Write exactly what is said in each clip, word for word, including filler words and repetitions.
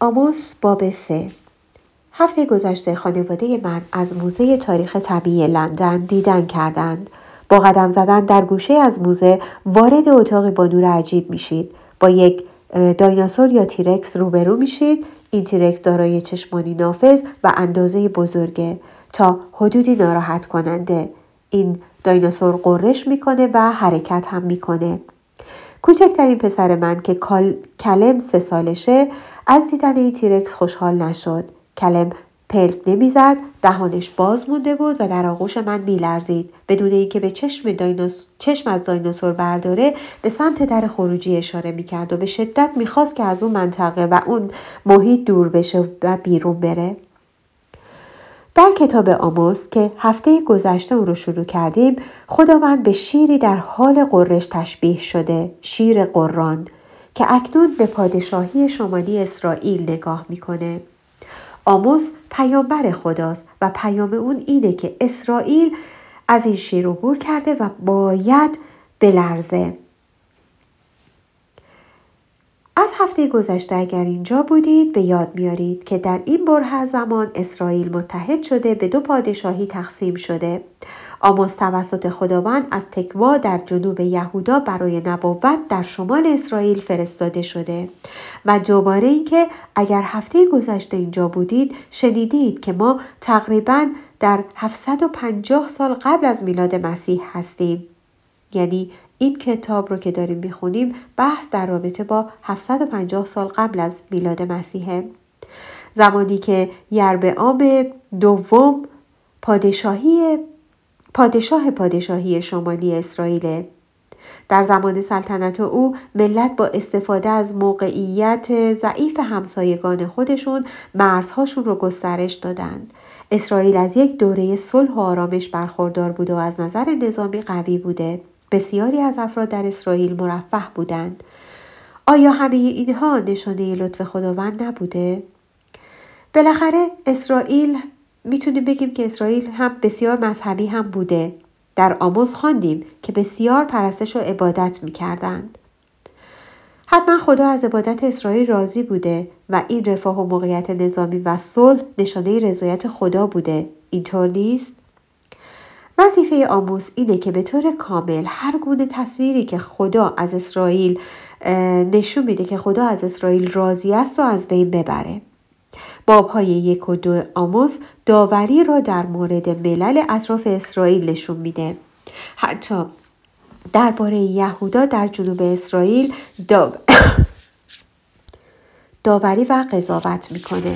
آموس باب سه. هفته گذشته خانواده من از موزه تاریخ طبیعی لندن دیدن کردند. با قدم زدن در گوشه از موزه وارد اتاقی با نور عجیب میشید. با یک دایناسور یا تیرکس روبرو میشید. این تیرکس دارای چشمانی نافذ و اندازه بزرگه تا حدودی ناراحت کننده. این دایناسور غرش میکنه و حرکت هم میکنه. کوچکترین پسر من که کلم سه سالشه از دیدن این تیرکس خوشحال نشد. کلم پلک نمیزد، دهانش باز مونده بود و در آغوش من میلرزید. بدون اینکه به چشم, دایناس... چشم از دایناسور برداره به سمت در خروجی اشاره میکرد و به شدت میخواست که از اون منطقه و اون محیط دور بشه و بیرون بره. در کتاب آموس که هفته گذشته اون رو شروع کردیم، خداوند به شیری در حال غرش تشبیه شده، شیر قران، که اکنون به پادشاهی شمالی اسرائیل نگاه میکنه. آموس پیامبر خداست و پیام اون اینه که اسرائیل از این شیر عبور کرده و باید بلرزه. از هفته گذشته اگر اینجا بودید به یاد میارید که در این بره زمان اسرائیل متحد شده، به دو پادشاهی تقسیم شده. آموس توسط خداوند از تکوا در جنوب یهودا برای نبوت در شمال اسرائیل فرستاده شده و دوباره این که اگر هفته گذشته اینجا بودید شنیدید که ما تقریباً در هفتصد و پنجاه سال قبل از میلاد مسیح هستیم. یعنی این کتاب رو که داریم میخونیم بحث در رابطه با هفتصد و پنجاه سال قبل از میلاد مسیحه، زمانی که یربعام دوم پادشاهی پادشاه پادشاهی شمالی اسرائیل. در زمان سلطنت او ملت با استفاده از موقعیت ضعیف همسایگان خودشون مرزهاشون رو گسترش دادند. اسرائیل از یک دوره صلح و آرامش برخوردار بود و از نظر نظامی قوی بوده. بسیاری از افراد در اسرائیل مرفه بودند. آیا همه اینها نشانه لطف خداوند نبوده؟ بالاخره اسرائیل میتونیم بگیم که اسرائیل هم بسیار مذهبی هم بوده. در آموس خواندیم که بسیار پرستش و عبادت میکردند. حتما خدا از عبادت اسرائیل راضی بوده و این رفاه و موقعیت نظامی و صلح نشانه رضایت خدا بوده. اینطور نیست؟ وظیفه آموس اینه که به طور کامل هر گونه تصویری که خدا از اسرائیل نشون میده که خدا از اسرائیل راضی است و از بین ببره. بابهای یک و دو آموس داوری را در مورد ملل اطراف اسرائیل نشون میده. حتی درباره یهودا در جنوب اسرائیل دا... داوری و قضاوت میکنه.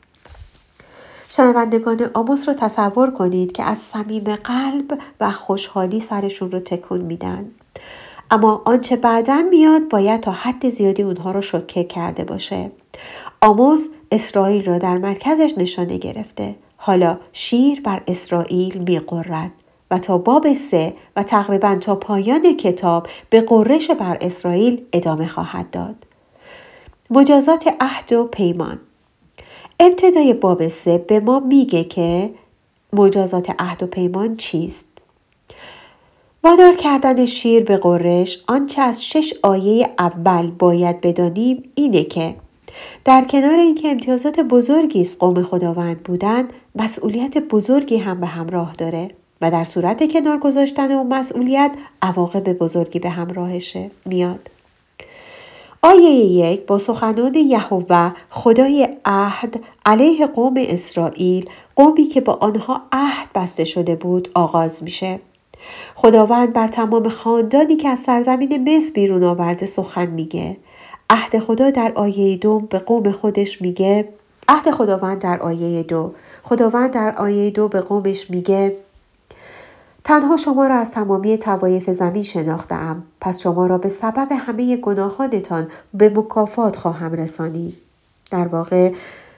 شنوندگان آموس رو تصور کنید که از صمیم قلب و خوشحالی سرشون رو تکون میدن. اما آنچه بعداً میاد باید تا حد زیادی اونها رو شوکه کرده باشه. آموس اسرائیل را در مرکزش نشانه گرفته. حالا شیر بر اسرائیل می‌غرد و تا باب سه و تقریباً تا پایان کتاب به غرش بر اسرائیل ادامه خواهد داد. مجازات عهد و پیمان. ابتدای باب سه به ما میگه که مجازات عهد و پیمان چیست؟ وادار کردن شیر به غرش. آنچه از شش آیه اول باید بدانیم اینه که در کنار اینکه امتیازات بزرگی است قوم خداوند بودن، مسئولیت بزرگی هم به همراه داره و در صورت کنار گذاشتن اون مسئولیت عواقب بزرگی به همراهشه میاد. آیه یک با سخنان یهوه خدای عهد علیه قوم اسرائیل، قومی که با آنها عهد بسته شده بود، آغاز میشه. خداوند بر تمام خاندانی که از سرزمین مصر بیرون آورده سخن میگه. عهد خدا در آیه دو به قوم خودش میگه، عهد خداوند در آیه دو خداوند در آیه دو به قومش میگه تنها شما را از تمامی طوایف زمین شناختم، پس شما را به سبب همه گناهانتان به مکافات خواهم رسانید. در واقع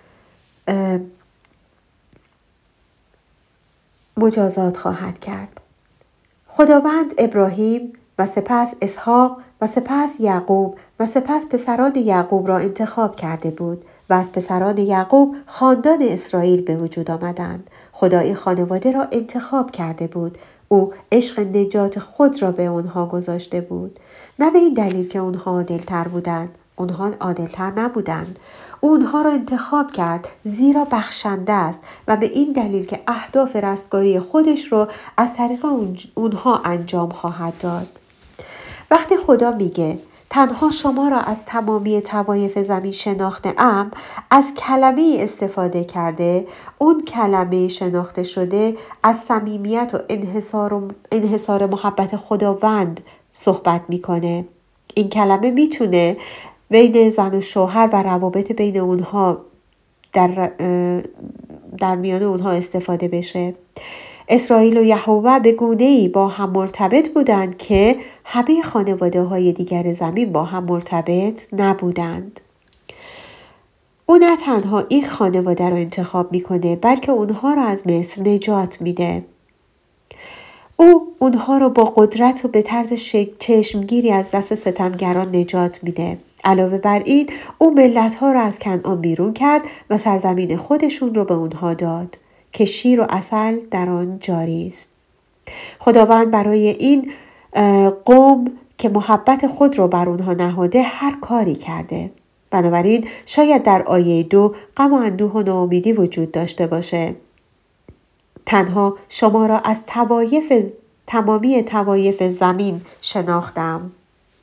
مجازات خواهد کرد. خداوند ابراهیم و سپس اسحاق و سپس یعقوب و سپس پسران یعقوب را انتخاب کرده بود و از پسران یعقوب خاندان اسرائیل به وجود آمدند. خدا این خانواده را انتخاب کرده بود. او عشق نجات خود را به آنها گذاشته بود. نه به این دلیل که آنها عادل‌تر بودند. اونها عادل‌تر نبودند. اونها را انتخاب کرد زیرا بخشنده است و به این دلیل که اهداف رستگاری خودش رو از طریق اونها انجام خواهد داد. وقتی خدا میگه تنها شما را از تمامی طوایف زمین شناخته‌ام، از کلمه استفاده کرده. اون کلمه شناخته شده از صمیمیت و انحصار, و انحصار محبت خداوند صحبت میکنه. این کلمه میتونه بین زن و شوهر و روابط بین اونها در, در میان اونها استفاده بشه. اسرائیل و یهوه به گونه‌ای با هم مرتبط بودند که همه خانواده های دیگر زمین با هم مرتبط نبودند. او نه تنها این خانواده را انتخاب میکنه بلکه اونها را از مصر نجات میده. او اونها را با قدرت و به طرز چشمگیری از دست ستمگران نجات میده. علاوه بر این او ملت‌ها را از کنعان بیرون کرد و سرزمین خودشون رو به اونها داد که شیر و عسل در آن جاری است. خداوند برای این قوم که محبت خود رو بر اونها نهاده هر کاری کرده. بنابراین شاید در آیه دو غم و اندوه و ناامیدی وجود داشته باشه. تنها شما را از طوایف تمامی طوایف زمین شناختم.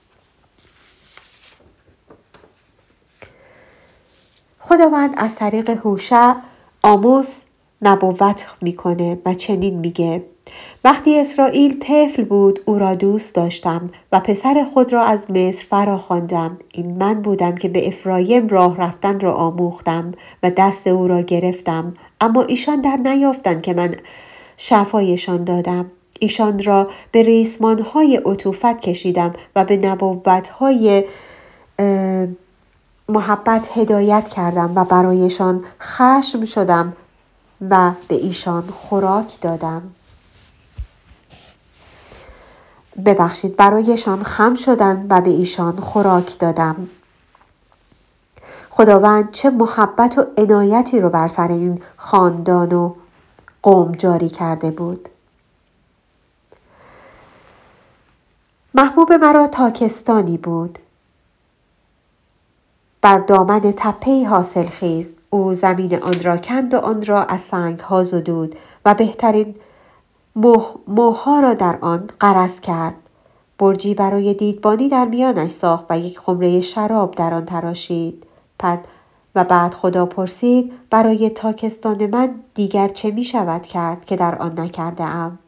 خداوند از طریق هوشع آموس نبوت میکنه و چنین میگه: وقتی اسرائیل طفل بود او را دوست داشتم و پسر خود را از مصر فرا خواندم. این من بودم که به افرایم راه رفتن را آموختم و دست او را گرفتم، اما ایشان در نیافتند که من شفایشان دادم. ایشان را به ریسمانهای عطوفت کشیدم و به نبوتهای محبت هدایت کردم و برایشان خشم شدم و به ایشان خوراک دادم. ببخشید برایشان خم شدند و به ایشان خوراک دادم. خداوند چه محبت و عنایتی رو بر سر این خاندان و قوم جاری کرده بود. محبوب مرا تاکستانی بود، بر دامن تپه‌ای حاصل خیز. او زمین آن را کند و آن را از سنگ ها زدود و بهترین موها را در آن غرس کرد. برجی برای دیدبانی در میانش ساخت و یک خمره شراب در آن تراشید. پد و بعد خدا پرسید: برای تاکستان من دیگر چه می شود کرد که در آن نکرده ام؟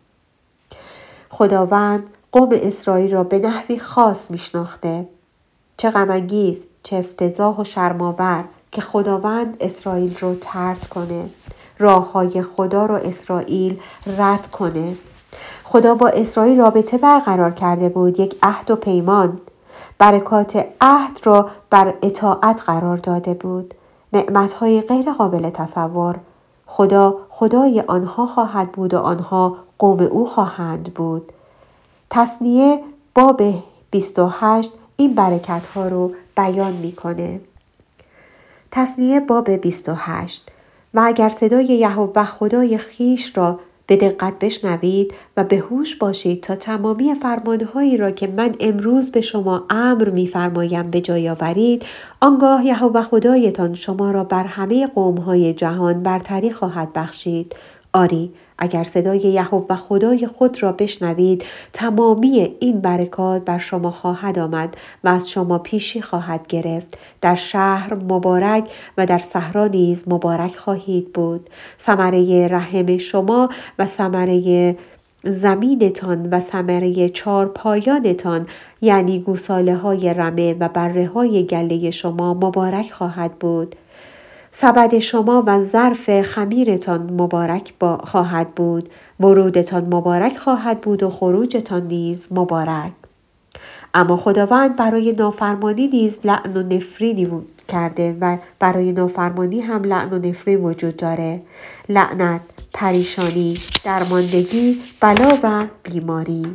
خداوند قوم اسرائیل را به نحوی خاص می شناخته. چه غم‌انگیز، چه افتضاح و شرم‌آور که خداوند اسرائیل رو طرد کنه، راه های خدا رو اسرائیل رد کنه. خدا با اسرائیل رابطه برقرار کرده بود، یک عهد و پیمان. برکات عهد را بر اطاعت قرار داده بود. نعمت‌های غیر قابل تصور. خدا خدای آنها خواهد بود و آنها قوم او خواهند بود. تثنیه باب بیست و هشت این برکت ها رو بیان میکنه. تثنیه باب بیست و هشت: و اگر صدای یهوه خدای خیش را به دقت بشنوید و به هوش باشید تا تمامی فرمانهایی را که من امروز به شما امر می‌فرمایم به جای آورید، آنگاه یهوه خدایتان شما را بر همه قوم‌های جهان برتری خواهد بخشید. آری، اگر صدای یهوه خدای خود را بشنوید، تمامی این برکات بر شما خواهد آمد و از شما پیشی خواهد گرفت. در شهر مبارک و در صحرا نیز مبارک خواهید بود. ثمره رحم شما و ثمره زمینتان و ثمره چار پایانتان، یعنی گوساله های رمه و بره های گله شما مبارک خواهد بود. سبد شما و ظرف خمیرتان مبارک با خواهد بود. ورودتان مبارک خواهد بود و خروجتان نیز مبارک. اما خداوند برای نافرمانی نیز لعن و نفرینی کرده و برای نافرمانی هم لعن و نفرین وجود داره. لعنت، پریشانی، درماندگی، بلا و بیماری.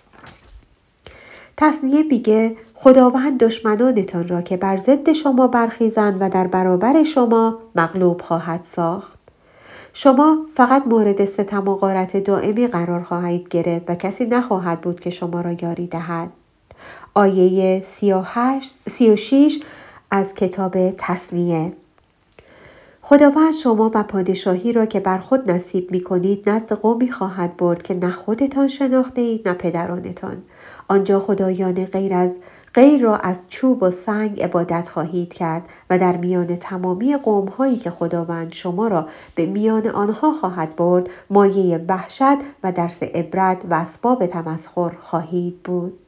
تثنیه میگه خداوند دشمنانتان را که بر ضد شما برخیزند و در برابر شما مغلوب خواهد ساخت. شما فقط مورد ستم و غارت دائمی قرار خواهید گرفت و کسی نخواهد بود که شما را یاری دهد. آیه سی و هشت سی و شش از کتاب تثنیه. خداوند شما و پادشاهی را که بر خود نصیب می کنید نزد قومی خواهد برد که نه خودتان شناخته اید نه پدرانتان. آنجا خدایان غیر از غیر را از چوب و سنگ عبادت خواهید کرد و در میان تمامی قوم هایی که خداوند شما را به میان آنها خواهد برد مایه وحشت و درس عبرت و اسباب تمسخر خواهید بود.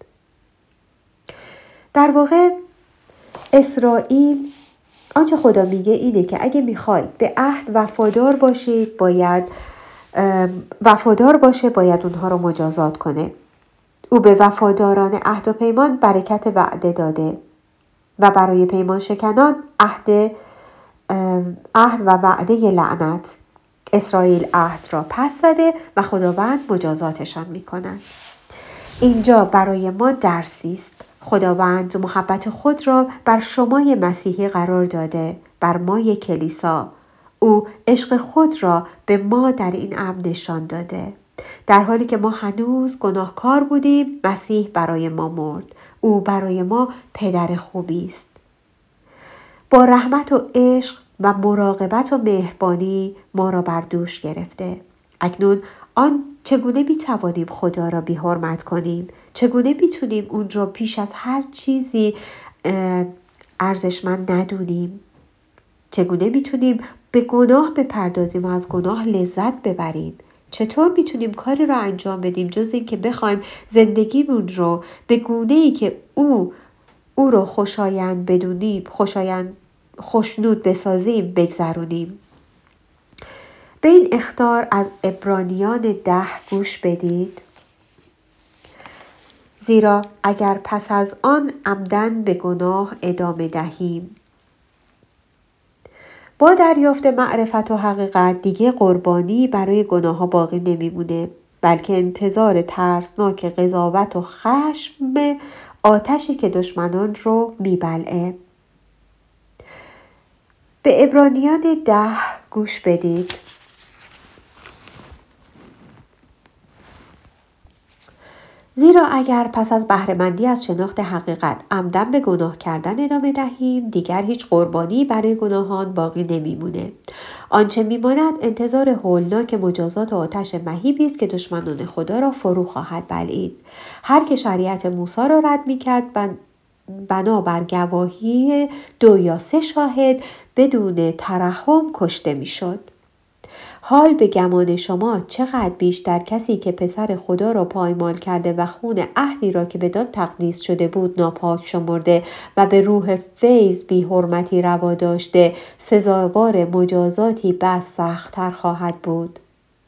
در واقع اسرائیل، آنچه خدا میگه اینه که اگه میخواید به عهد وفادار باشید باید وفادار باشه باید اونها رو مجازات کنه. او به وفاداران عهد و پیمان برکت وعده داده و برای پیمان شکنان عهد عهد و وعده لعنت. اسرائیل عهد را پس زده و خداوند مجازاتشان میکنند. اینجا برای ما درسی است. خداوند محبت خود را بر شمای مسیحی قرار داده، بر مای کلیسا. او عشق خود را به ما در این امر نشان داده. در حالی که ما هنوز گناهکار بودیم، مسیح برای ما مرد. او برای ما پدر خوبی است. با رحمت و عشق و مراقبت و مهربانی ما را بر دوش گرفته. اکنون آن چگونه می توانیم خدا را بی حرمت کنیم؟ چگونه می تونیم اون را پیش از هر چیزی ارزشمند ندونیم؟ چگونه می تونیم به گناه بپردازیم و از گناه لذت ببریم؟ چطور می تونیم کاری را انجام بدیم جز این که بخوایم زندگیمون رو به گونه‌ای که او او رو خوشایند بدونیم، خوشایند خوشنود بسازیم بگذرونیم؟ به این اخطار از عبرانیان ده گوش بدید. زیرا اگر پس از آن عمدن به گناه ادامه دهیم، با دریافت معرفت و حقیقت دیگه قربانی برای گناه ها باقی نمیمونه، بلکه انتظار ترسناک قضاوت و خشم آتشی که دشمنان رو میبلعه. به عبرانیان ده گوش بدید. زیرا اگر پس از بهره‌مندی از شناخت حقیقت عمدن به گناه کردن ادامه دهیم، دیگر هیچ قربانی برای گناهان باقی نمیمونه. آنچه میماند انتظار هولناک مجازات و آتش مهیبی است که دشمنان خدا را فرو خواهد بلعید. هر که شریعت موسی را رد میکرد بنابر گواهی دو یا سه شاهد بدون ترحم کشته میشد. حال به گمان شما چقدر بیشتر کسی که پسر خدا را پایمال کرده و خون عهدی را که بدان تقدیس شده بود ناپاک شمرده و به روح فیض بی حرمتی روا داشته سزاوار مجازاتی بس سخت‌تر خواهد بود.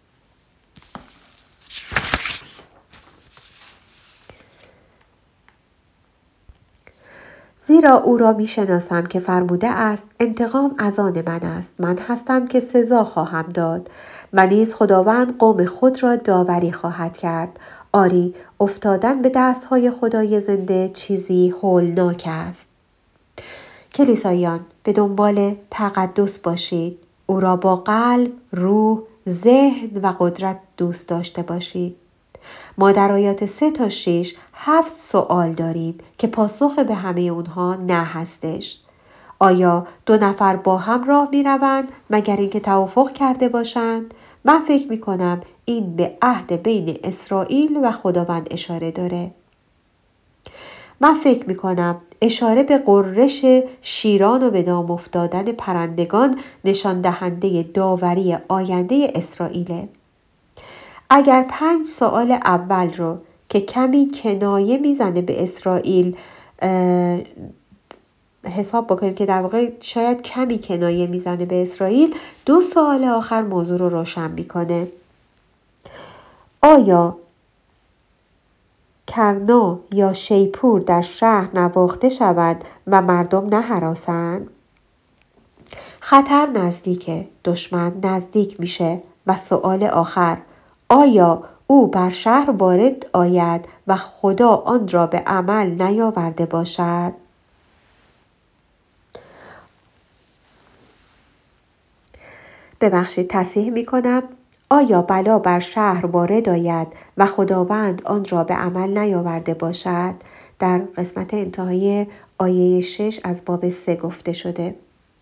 زیرا او را می شناسم که فرموده است انتقام از آن من است، من هستم که سزا خواهم داد و نیز خداوند قوم خود را داوری خواهد کرد. آری افتادن به دستهای خدای زنده چیزی هولناک است. کلیساییان به دنبال تقدس باشید. او را با قلب، روح، ذهن و قدرت دوست داشته باشید. ما در آیات سه تا شش هفت سوال داریم که پاسخ به همه اونها نه هستش. آیا دو نفر با هم راه می روند مگر اینکه توافق کرده باشند؟ من فکر می کنم این به عهد بین اسرائیل و خداوند اشاره داره. من فکر می کنم اشاره به غرش شیران و به دام افتادن پرندگان نشان دهنده داوری آینده اسرائیله. اگر پنج سوال اول رو که کمی کنایه میزنه به اسرائیل حساب بکنیم که در واقع شاید کمی کنایه میزنه به اسرائیل، دو سوال آخر موضوع رو روشن میکنه. آیا کرنا یا شیپور در شهر نواخته شود و مردم نهراسند؟ خطر نزدیکه، دشمن نزدیک میشه. و سوال آخر، آیا او بر شهر وارد آید و خدا آن را به عمل نیاورده باشد؟ ببخشید تصحیح می کنم. آیا بلا بر شهر وارد آید و خداوند آن را به عمل نیاورده باشد؟ در قسمت انتهای آیه شش از باب سه گفته شده.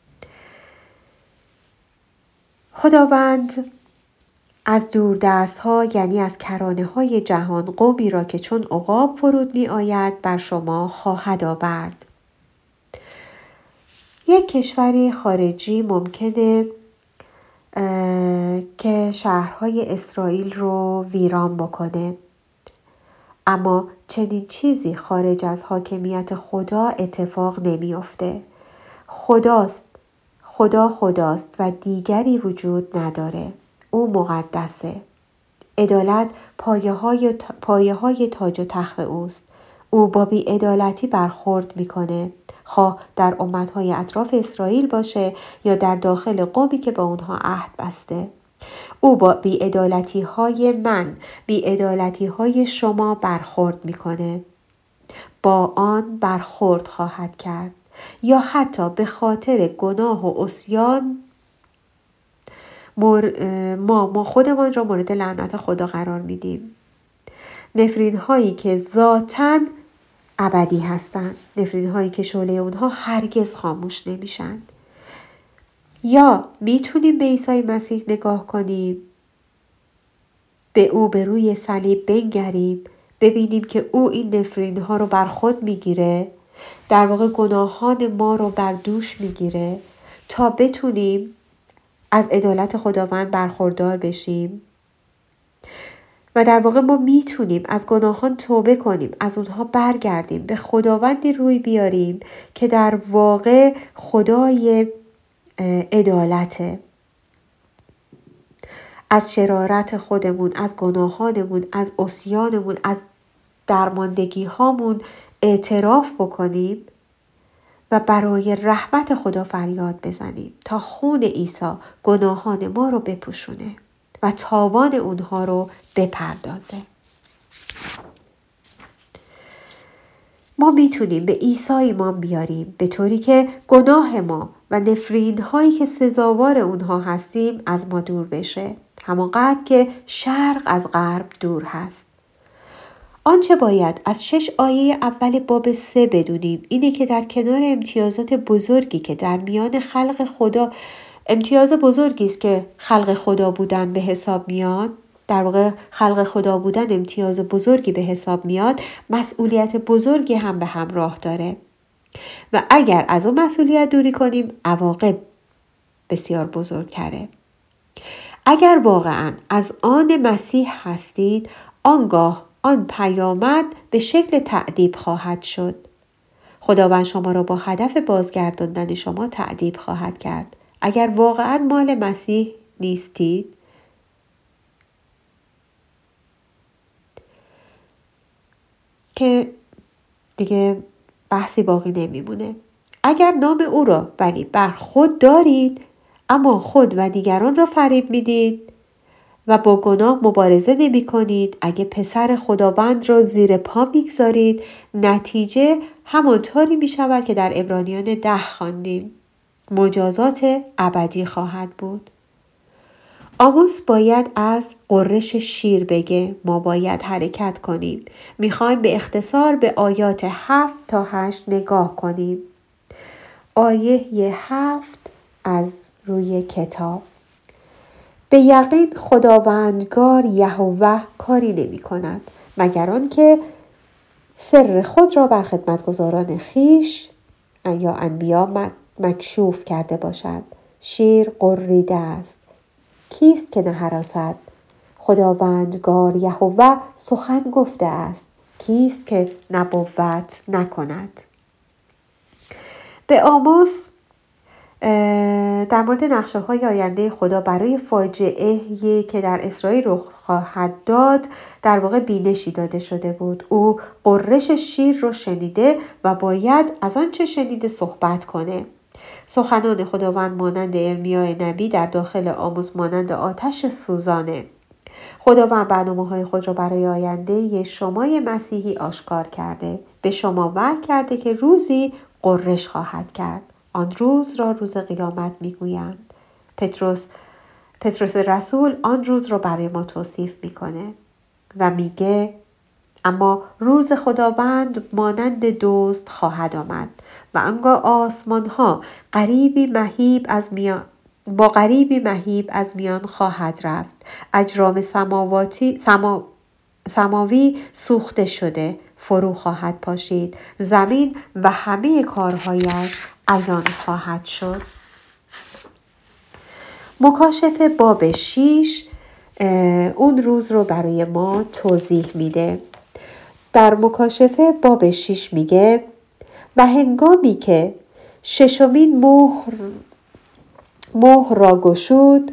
خداوند از دوردست ها یعنی از کرانه های جهان قومی را که چون عقاب فرود می آید بر شما خواهد آورد. یک کشوری خارجی ممکنه که شهرهای اسرائیل رو ویران بکنه، اما چنین چیزی خارج از حاکمیت خدا اتفاق نمی‌افته. خداست، خدا خداست و دیگری وجود نداره. او مقدسه. عدالت پایه های, پایه های تاج و تخت اوست. او با بی‌عدالتی برخورد میکنه، خواه در امتهای اطراف اسرائیل باشه یا در داخل قومی که با اونها عهد بسته. او با بی‌عدالتی های من، بی‌عدالتی های شما برخورد میکنه. با آن برخورد خواهد کرد یا حتی به خاطر گناه و عصیان مر... ما ما خودمان را مورد لعنت خدا قرار میدیم. نفرین هایی که ذاتاً ابدی هستند، نفرین هایی که شعله اونها هرگز خاموش نمیشن. یا میتونیم به عیسی مسیح نگاه کنیم، به او به روی صلیب بنگریم، ببینیم که او این نفرین ها رو بر خود میگیره، در واقع گناهان ما رو بر دوش میگیره تا بتونیم از عدالت خداوند برخوردار بشیم. و در واقع ما میتونیم از گناهان توبه کنیم، از اونها برگردیم، به خداوندی روی بیاریم که در واقع خدای عدالته. از شرارت خودمون، از گناهانمون، از عصیانمون، از درماندگی هامون اعتراف بکنیم و برای رحمت خدا فریاد بزنیم تا خون عیسی گناهان ما رو بپوشونه و تاوان اونها رو بپردازه. ما میتونیم به عیسی ایمان بیاریم به طوری که گناه ما و نفرین هایی که سزاوار اونها هستیم از ما دور بشه، همانقدر که شرق از غرب دور هست. آنچه باید از شش آیه اول باب سه بدونیم اینه که در کنار امتیازات بزرگی که در میان خلق خدا، امتیاز بزرگی است که خلق خدا بودن به حساب میاد، در واقع خلق خدا بودن امتیاز بزرگی به حساب میاد، مسئولیت بزرگی هم به همراه داره و اگر از اون مسئولیت دوری کنیم عواقب بسیار بزرگتره. اگر واقعا از آن مسیح هستید، آنگاه آن پیامد به شکل تأدیب خواهد شد. خداوند شما را با هدف بازگرداندن شما تأدیب خواهد کرد. اگر واقعا مال مسیح نیستید، که دیگه بحثی باقی نمیمونه. اگر نام او را ولی بر خود دارید اما خود و دیگران را فریب میدید و با گناه مبارزه نمی کنید، اگه پسر خداوند را زیر پا میگذارید، نتیجه همانطوری می شود که در عبرانیان ده خواندیم. مجازات ابدی خواهد بود. آموس باید از قررش شیر بگه. ما باید حرکت کنیم. میخوایم به اختصار به آیات هفت تا هشت نگاه کنیم. آیه هفت از روی کتاب: به یقین خداوندگار یهوه کاری نمی کند مگر آن که سر خود را بر خدمتگزاران خیش یا انبیا مکشوف کرده باشد. شیر قریده است، کیست که نهراسد؟ خداوندگار یهوه سخن گفته است، کیست که نبوت نکند؟ به آموس در مورد نقشه های آینده خدا برای فاجعه‌ای که در اسرائیل رخ خواهد داد در واقع بینشی داده شده بود. او قررش شیر رو شنیده و باید از آنچه شنیده صحبت کنه. سخنان خداوند مانند ارمیا نبی در داخل آموس مانند آتش سوزانه. خداوند برنامه‌های خود را برای آینده شمای مسیحی آشکار کرده. به شما وعده کرده که روزی قررش خواهد کرد. آن روز را روز قیامت میگویند. پتروس پطرس رسول آن روز رو برای ما توصیف میکنه و میگه اما روز خداوند مانند دزد خواهد آمد و آنگاه آسمان ها غریبی مهیب از میان با غریبی مهیب از میان خواهد رفت. اجرام سماواتی سما سماوی سوخته شده فرو خواهد پاشید. زمین و همه کارهایش عیان خواهد شد. مکاشفه باب شیش اون روز رو برای ما توضیح میده. در مکاشفه باب شیش میگه و هنگامی که ششمین مهر مهر را گشود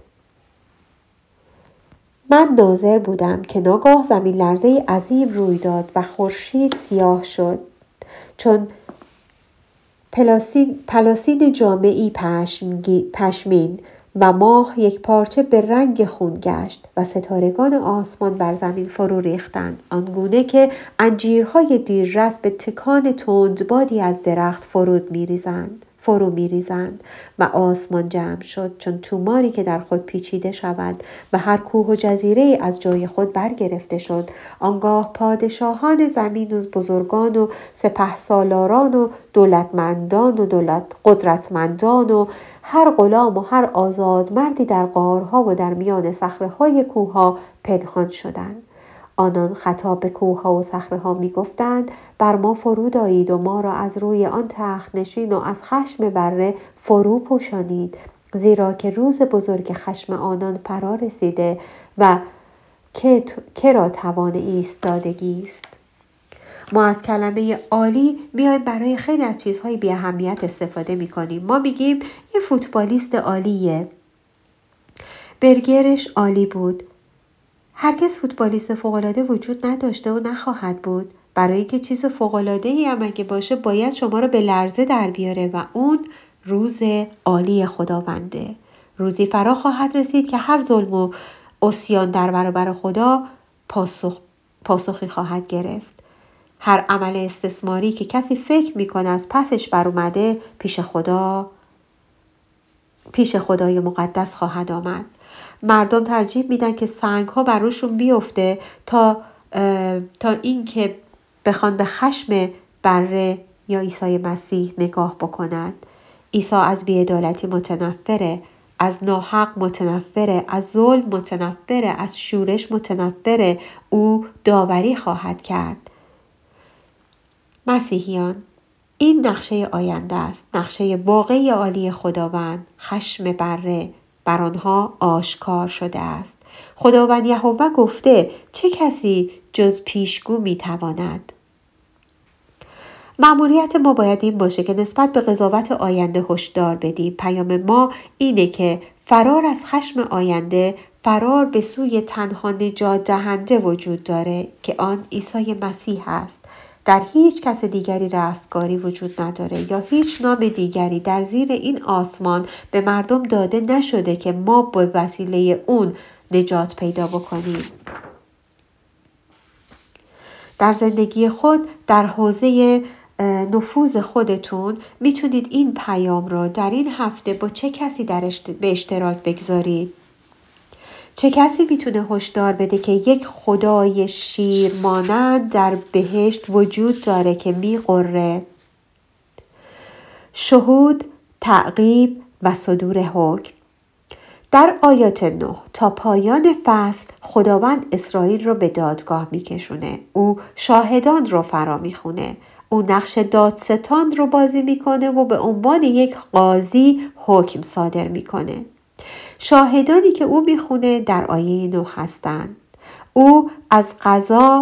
من ناظر بودم که ناگاه زمین لرزه عظیم روی داد و خورشید سیاه شد چون پلاسین, پلاسین جامعی پشمین و ماه یک پارچه به رنگ خون گشت و ستارگان آسمان بر زمین فرو ریختند آنگونه که انجیرهای دیررس به تکان تندبادی از درخت فرود میریزند فرو میریزند و آسمان جمع شد چون توماری که در خود پیچیده شود و هر کوه و جزیره از جای خود برگرفته شد. آنگاه پادشاهان زمین و بزرگان و سپهسالاران و دولتمندان و دولت قدرتمندان و هر غلام و هر آزاد مردی در غارها و در میان صخره‌های کوه‌ها پنهان شدند. آنان خطاب به کوه‌ها و صخره‌ها می‌گفتند بر ما فرود آیید و ما را از روی آن تخت نشین و از خشم بره فرو پوشانید زیرا که روز بزرگ خشم آنان فرا رسیده و که, که را توان ایستادگی است. ما از کلمه عالی میایم برای خیلی از چیزهای بی اهمیت استفاده می‌کنیم. ما میگیم یه فوتبالیست عالیه، برگرش عالی بود. هرگز فوتبالیست فوق‌العاده وجود نداشته و نخواهد بود. برای اینکه چیز فوق‌العاده‌ای هم اگه باشه باید شما رو به لرزه در بیاره و اون روز عالی خداونده. روزی فرا خواهد رسید که هر ظلم و عصیان در برابر خدا پاسخ پاسخی خواهد گرفت. هر عمل استثماری که کسی فکر میکنه از پسش بر اومده پیش خدا پیش خدای مقدس خواهد آمد. مردم ترجیح میدن که سنگ ها بر روشون بیفته تا تا این که بخوان به خشم بره یا عیسی مسیح نگاه بکنند. عیسی از بی‌عدالتی متنفره، از ناحق متنفره، از ظلم متنفره، از شورش متنفره. او داوری خواهد کرد. مسیحیان، این نقشه آینده است، نقشه واقعی عالی خداوند. خشم بره بر آنها آشکار شده است. خداوند یهوه گفته چه کسی جز پیشگو میتواند؟ مأموریت ما باید این باشه که نسبت به قضاوت آینده هشدار بدیم. پیام ما اینه که فرار از خشم آینده، فرار به سوی تنها نجات دهنده وجود داره که آن عیسی مسیح است. در هیچ کس دیگری رستگاری وجود نداره یا هیچ نام دیگری در زیر این آسمان به مردم داده نشده که ما به وسیله اون نجات پیدا بکنیم. در زندگی خود، در حوزه نفوذ خودتون میتونید این پیام را در این هفته با چه کسی در اشت... به اشتراک بگذارید؟ چه کسی میتونه هشدار بده که یک خدای شیرمانند در بهشت وجود داره که میقره؟ شهود، تعقیب و صدور حکم. در آیات نه تا پایان فصل خداوند اسرائیل رو به دادگاه میکشونه. او شاهدان رو فرا میخونه. او نقش دادستان رو بازی میکنه و به عنوان یک قاضی حکم صادر میکنه. شاهدانی که او میخونه در آیه نه هستند. او از قضا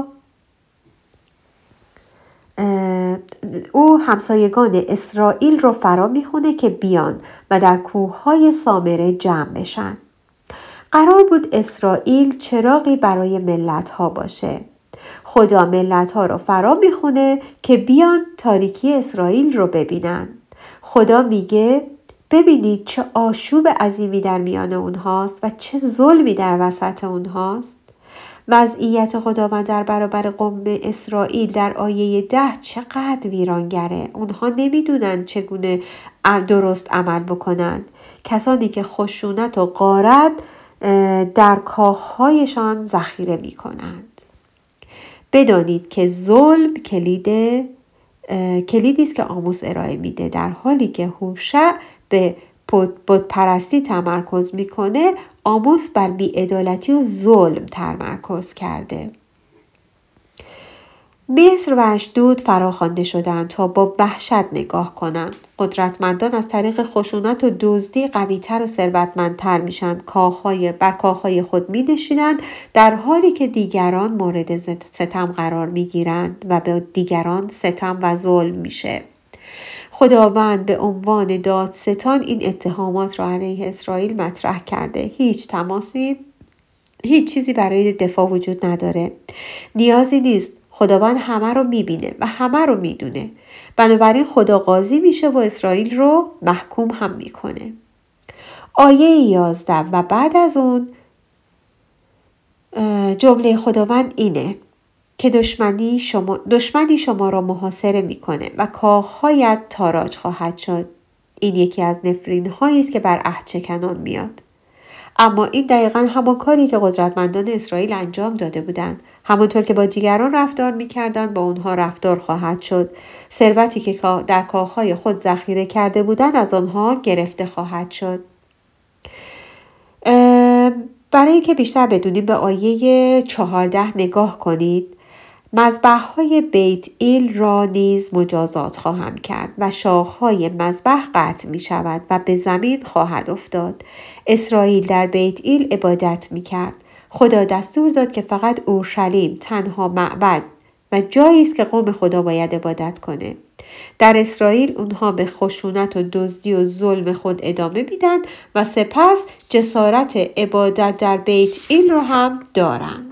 او همسایگان اسرائیل رو فرا میخونه که بیان و در کوههای سامره جمع بشن. قرار بود اسرائیل چراغی برای ملت ها باشه. خدا ملت ها رو فرا میخونه که بیان تاریکی اسرائیل رو ببینن. خدا میگه ببینید چه آشوب عظیمی در میان اونهاست و چه ظلمی در وسط اونهاست. وضعیت خداوند در برابر قوم اسرائیل در آیه ده چقدر ویرانگره. اونها نمیدونن چگونه درست عمل بکنن. کسانی که خشونت و غارت در کاخهایشان ذخیره میکنند. بدانید که ظلم کلید کلیدی است که آموس ارائه میده، در حالی که هوشع به بت پرستی تمرکز میکنه. آموس بر بی‌عدالتی و ظلم تمرکز کرده. مصر و اشدود فراخوانده شدند تا با وحشت نگاه کنند. قدرتمندان از طریق خشونت و دزدی قوی‌تر و ثروتمندتر میشن. کاخهای بر کاخهای خود می نشینند، در حالی که دیگران مورد ستم قرار می گیرند و به دیگران ستم و ظلم میشه. خداوند به عنوان دادستان این اتهامات را علیه اسرائیل مطرح کرده. هیچ تماسی، هیچ چیزی برای دفاع وجود نداره. نیازی نیست. خداوند همه رو میبینه و همه رو میدونه. بنابراین خدا قاضی میشه و اسرائیل رو محکوم هم میکنه. آیه یازده و بعد از اون جمله خداوند اینه که دشمنی شما دشمنی شما را محاصره میکنه و کاخهایت تاراج خواهد شد. این یکی از نفرین هایی است که بر اهچکنان میاد. اما این دقیقاً همان کاری که قدرتمندان اسرائیل انجام داده بودند. همانطور که با دیگران رفتار می‌کردند با اونها رفتار خواهد شد. ثروتی که در کاخهای خود ذخیره کرده بودند از آنها گرفته خواهد شد. برای اینکه بیشتر بدونید به آیه چهارده نگاه کنید. مذبح‌های بیت ایل را نیز مجازات خواهم کرد و شاخهای مذبح قطع می شود و به زمین خواهد افتاد. اسرائیل در بیت ایل عبادت می کرد. خدا دستور داد که فقط اورشلیم تنها معبد و جایی است که قوم خدا باید عبادت کنه. در اسرائیل اونها به خشونت و دزدی و ظلم خود ادامه میدن و سپس جسارت عبادت در بیت ایل رو هم دارن.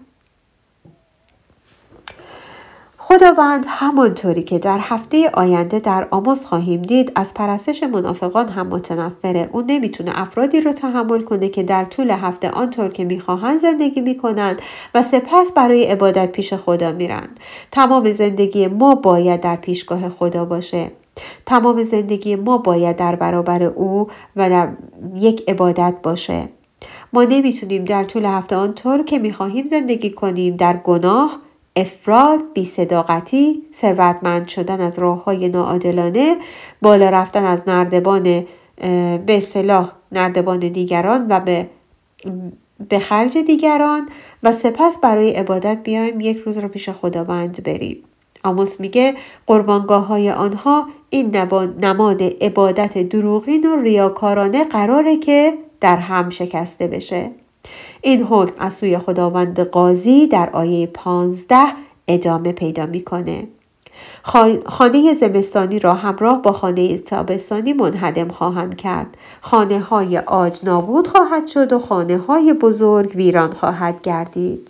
خداوند همانطوری که در هفته آینده در آموز خواهیم دید از پرستش منافقان هم متنفره. اون نمیتونه افرادی رو تحمل کنه که در طول هفته آنطور که میخواهند زندگی میکنند و سپس برای عبادت پیش خدا میرن. تمام زندگی ما باید در پیشگاه خدا باشه. تمام زندگی ما باید در برابر او و در یک عبادت باشه. ما نمیتونیم در طول هفته آنطور که میخواهیم زندگی کنیم در گناه، افراط، بی‌صداقتی، ثروتمند شدن از راه‌های ناعادلانه، بالا رفتن از نردبان به اصطلاح نردبان دیگران و به به خرج دیگران و سپس برای عبادت بیایم یک روز رو پیش خداوند بریم. آموس میگه قربانگاه‌های آنها این نماد عبادت دروغین و ریاکارانه قراره که در هم شکسته بشه. این حکم از سوی خداوند قاضی در آیه پانزده ادامه پیدا میکنه. خانه زمستانی را همراه با خانه تابستانی منهدم خواهم کرد. خانه های عاج نابود خواهد شد و خانه های بزرگ ویران خواهد گردید.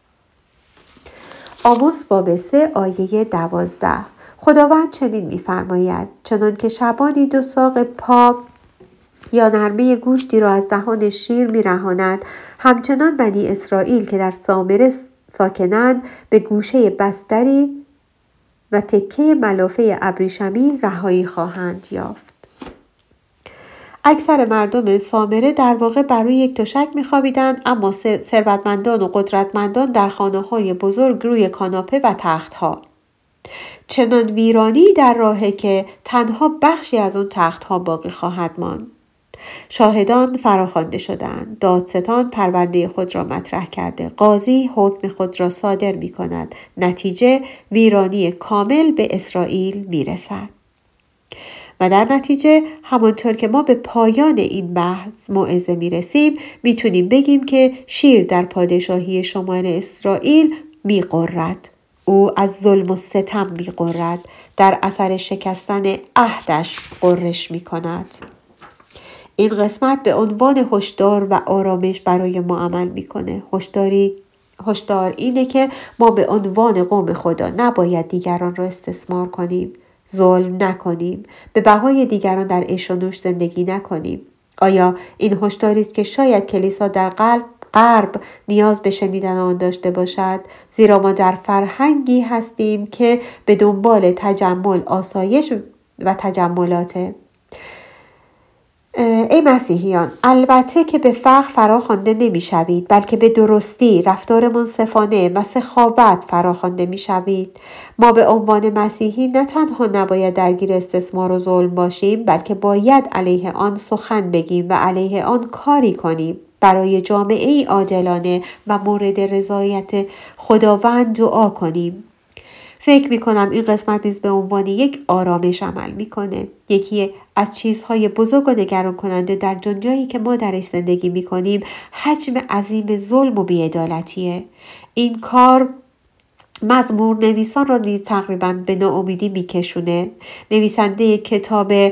آموس باب سه آیه دوازده. خداوند چنین میفرماید: چنان که شبانی دو ساق پا یا نرمه گوشتی را از دهان شیر می‌رهاند، همچنان بنی اسرائیل که در سامره ساکنند به گوشه بستری و تکه ملافه ابریشمی رهایی خواهند یافت. اکثر مردم سامره در واقع بر روی یک تشک می‌خوابیدند، اما ثروتمندان و قدرتمندان در خانه‌های بزرگ روی کاناپه و تخت‌ها. چنان ویرانی در راهه که تنها بخشی از اون تخت‌ها باقی خواهد ماند. شاهدان فراخوانده شدند. دادستان پرونده خود را مطرح کرده. قاضی حکم خود را صادر می کند. نتیجه ویرانی کامل به اسرائیل می رسد. و در نتیجه همانطور که ما به پایان این بحث موعظه می رسیم می تونیم بگیم که شیر در پادشاهی شمال اسرائیل می قرد. او از ظلم و ستم می قرد. در اثر شکستن عهدش قرش می کند. این قسمت به عنوان هشدار و آرامش برای ما عمل میکنه. هشداری هشدار اینه که ما به عنوان قوم خدا نباید دیگران را استثمار کنیم، ظلم نکنیم، به بهای دیگران در عیش و نوش زندگی نکنیم. آیا این هشداری است که شاید کلیسا در قلب غرب نیاز به شنیدن آن داشته باشد، زیرا ما در فرهنگی هستیم که به دنبال تجمل، آسایش و تجملاته. ای مسیحیان، البته که به فقر فراخوانده نمی شوید، بلکه به درستی، رفتار منصفانه و سخاوت فراخوانده می شوید. ما به عنوان مسیحی نه تنها نباید درگیر استثمار و ظلم باشیم، بلکه باید علیه آن سخن بگیم و علیه آن کاری کنیم. برای جامعه ای عادلانه و مورد رضایت خداوند دعا کنیم. فکر می کنم این قسمت نیز به عنوان یک آرامش عمل می کنه. یکی از چیزهای بزرگ و نگران کننده در دنیایی که ما درش زندگی می کنیم حجم عظیم ظلم و بی‌عدالتیه. این کار مزمور نویسان را نیز تقریبا به ناامیدی می کشونه. نویسنده کتاب اه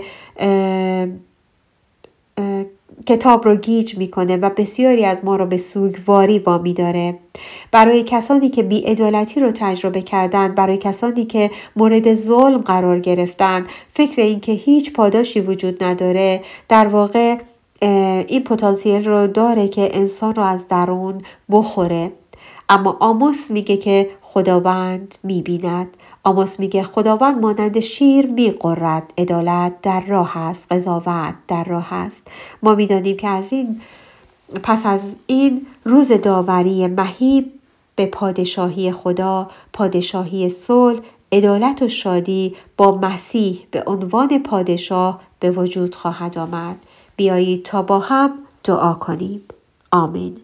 اه کتاب رو گیج میکنه و بسیاری از ما رو به سوگواری وامی داره. برای کسانی که بی‌عدالتی رو تجربه کردن، برای کسانی که مورد ظلم قرار گرفتن، فکر این که هیچ پاداشی وجود نداره در واقع این پتانسیل رو داره که انسان رو از درون بخوره. اما آموس میگه که خداوند میبیند. آموس میگه خداوند مانند شیر میقرد، عدالت در راه است، قضاوت در راه است. ما میدانیم که از این پس از این روز داوری مهیب به پادشاهی خدا، پادشاهی صلح، عدالت و شادی با مسیح به عنوان پادشاه به وجود خواهد آمد. بیایید تا با هم دعا کنیم. آمین.